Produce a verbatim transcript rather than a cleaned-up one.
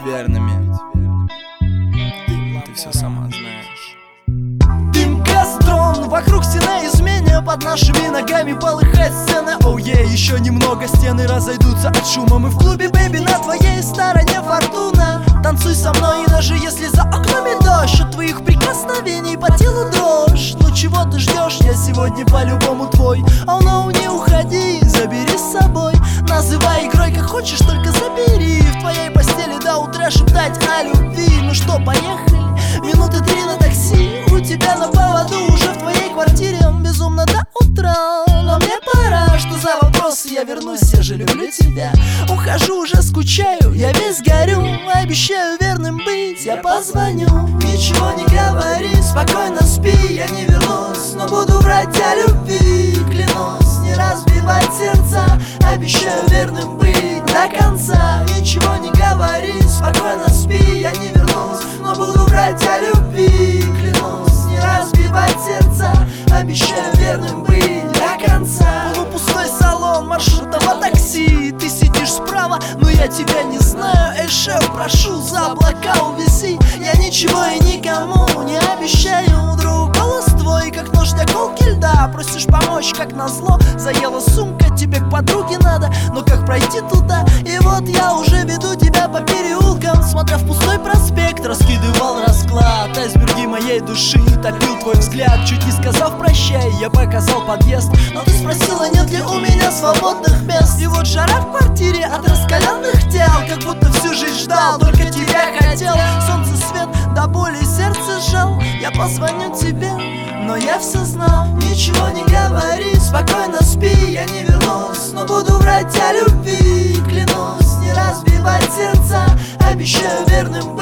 верными. Ты все сама знаешь. Дым кострон, вокруг стена изменя, под нашими ногами полыхает сцена. Оу, oh, yeah, еще немного, стены разойдутся от шума. Мы в клубе, бэби, на твоей стороне фортуна. Танцуй со мной, и даже если за окнами дождь, от твоих прикосновений по телу дрожь. Ну чего ты ждешь, я сегодня по-любому твой. Oh no, не уходи, забери с собой. Называй игрой как хочешь, только забери. В твоей постели до утра шептать о любви. Ну что, поехали? Минуты три на такси. У тебя на поводу уже в твоей квартире. Безумно до утра, но мне пора. Что за вопросы, я вернусь, я же люблю тебя. Ухожу, уже скучаю, я весь горю. Обещаю верным быть, я позвоню. Ничего не говори, спокойно спи. Я не вернусь, но буду врать о любви. Клянусь не разбивать сердца. Обещаю верным быть до конца. Ничего не говори, спокойно спи. Я не вернусь, но буду врать о любви. Клянусь не разбивать сердца. Обещаю верным быть до конца. Полупустой салон маршрутного такси. Ты сидишь справа, но я тебя не знаю. Эй, шеф, прошу, за облака увези. Я ничего и никому не обещаю. Друг, голос твой, как нож для колки льда. Просишь помочь, как назло. Заела сумка, тебе к подруге надо. Но как пройти туда? И вот я уже веду тебя по переулкам. Смотря в пустой проспект, раскидывал расклад. Айсберги моей души топил твой взгляд. Чуть не сказав прощай, я показал подъезд. Но ты спросила, нет ли у меня свободных мест. И вот жара в квартире от раскаленных тел. Как будто всю жизнь ждал, только тебя хотел. Солнце свет, до боли сердце сжал. Я позвоню тебе, но я все знал. Ничего не говори, спокойно спи. Я не вернусь, но буду врать о любви. Клянусь не разбивать сердца. Обещаю верным